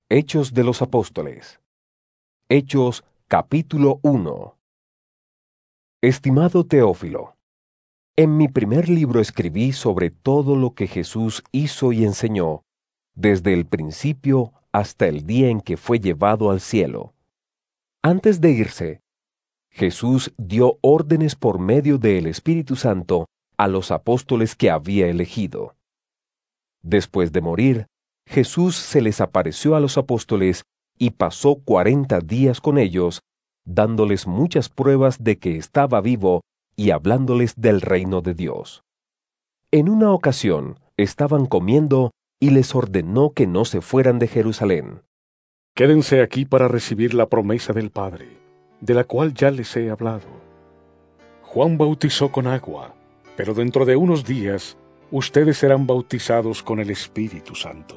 Hechos de los Apóstoles. Hechos, capítulo 1. Estimado Teófilo, en mi primer libro escribí sobre todo lo que Jesús hizo y enseñó, desde el principio hasta el día en que fue llevado al cielo. Antes de irse, Jesús dio órdenes por medio del Espíritu Santo a los apóstoles que había elegido. Después de morir, Jesús se les apareció a los apóstoles y pasó 40 días con ellos, dándoles muchas pruebas de que estaba vivo y hablándoles del reino de Dios. En una ocasión estaban comiendo y les ordenó que no se fueran de Jerusalén. Quédense aquí para recibir la promesa del Padre, de la cual ya les he hablado. Juan bautizó con agua, pero dentro de unos días ustedes serán bautizados con el Espíritu Santo.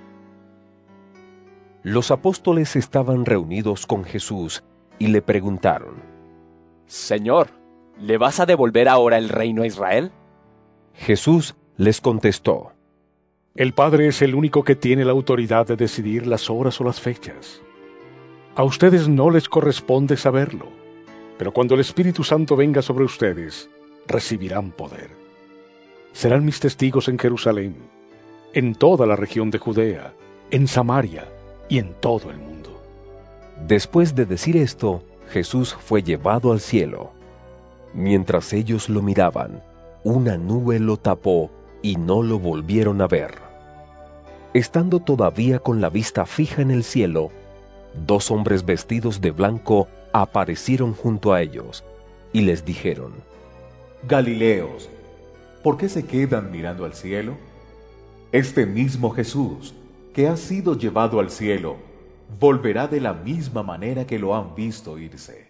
Los apóstoles estaban reunidos con Jesús y le preguntaron: Señor, ¿le vas a devolver ahora el reino a Israel? Jesús les contestó: El Padre es el único que tiene la autoridad de decidir las horas o las fechas. A ustedes no les corresponde saberlo, pero cuando el Espíritu Santo venga sobre ustedes, recibirán poder. Serán mis testigos en Jerusalén, en toda la región de Judea, en Samaria y en todo el mundo. Después de decir esto, Jesús fue llevado al cielo. Mientras ellos lo miraban, una nube lo tapó y no lo volvieron a ver. Estando todavía con la vista fija en el cielo, 2 hombres vestidos de blanco aparecieron junto a ellos y les dijeron: Galileos, ¿por qué se quedan mirando al cielo? Este mismo Jesús, que ha sido llevado al cielo, volverá de la misma manera que lo han visto irse.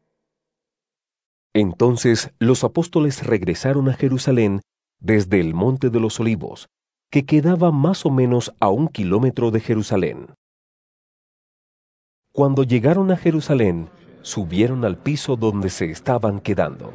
Entonces los apóstoles regresaron a Jerusalén desde el Monte de los Olivos, que quedaba más o menos a 1 kilómetro de Jerusalén. Cuando llegaron a Jerusalén, subieron al piso donde se estaban quedando.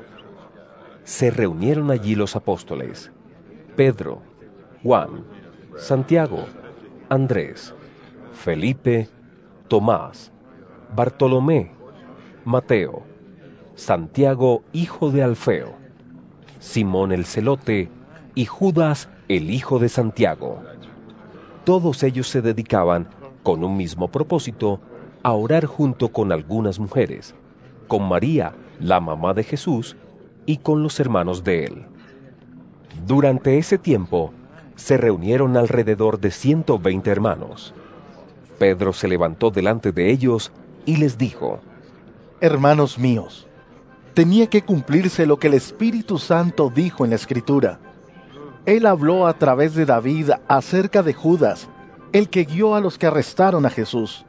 Se reunieron allí los apóstoles: Pedro, Juan, Santiago, Andrés, Felipe, Tomás, Bartolomé, Mateo, Santiago hijo de Alfeo, Simón el Celote y Judas el hijo de Santiago. Todos ellos se dedicaban, con un mismo propósito, a orar junto con algunas mujeres, con María, la mamá de Jesús, y con los hermanos de él. Durante ese tiempo, se reunieron alrededor de 120 hermanos. Pedro se levantó delante de ellos y les dijo: Hermanos míos, tenía que cumplirse lo que el Espíritu Santo dijo en la Escritura. Él habló a través de David acerca de Judas, el que guió a los que arrestaron a Jesús.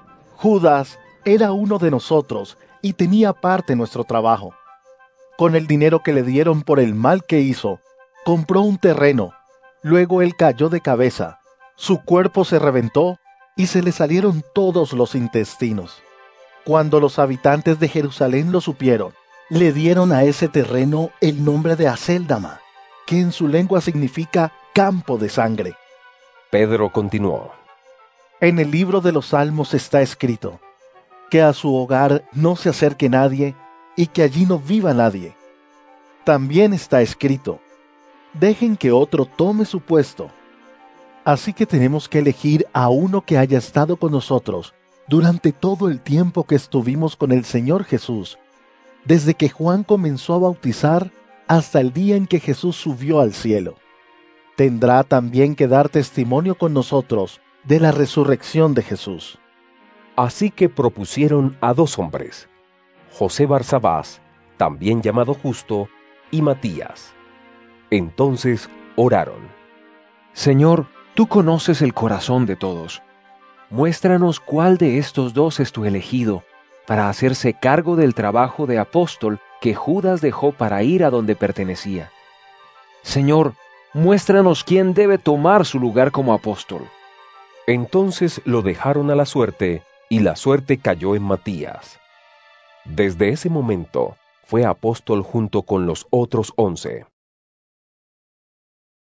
Judas era uno de nosotros y tenía parte en nuestro trabajo. Con el dinero que le dieron por el mal que hizo, compró un terreno. Luego él cayó de cabeza, su cuerpo se reventó y se le salieron todos los intestinos. Cuando los habitantes de Jerusalén lo supieron, le dieron a ese terreno el nombre de Acéldama, que en su lengua significa campo de sangre. Pedro continuó: En el libro de los Salmos está escrito, que a su hogar no se acerque nadie y que allí no viva nadie. También está escrito, dejen que otro tome su puesto. Así que tenemos que elegir a uno que haya estado con nosotros durante todo el tiempo que estuvimos con el Señor Jesús, desde que Juan comenzó a bautizar hasta el día en que Jesús subió al cielo. Tendrá también que dar testimonio con nosotros de la resurrección de Jesús. Así que propusieron a 2 hombres, José Barsabás, también llamado Justo, y Matías. Entonces oraron: Señor, tú conoces el corazón de todos. Muéstranos cuál de estos 2 es tu elegido, para hacerse cargo del trabajo de apóstol que Judas dejó para ir a donde pertenecía. Señor, muéstranos quién debe tomar su lugar como apóstol. Entonces lo dejaron a la suerte, y la suerte cayó en Matías. Desde ese momento fue apóstol junto con los otros 11.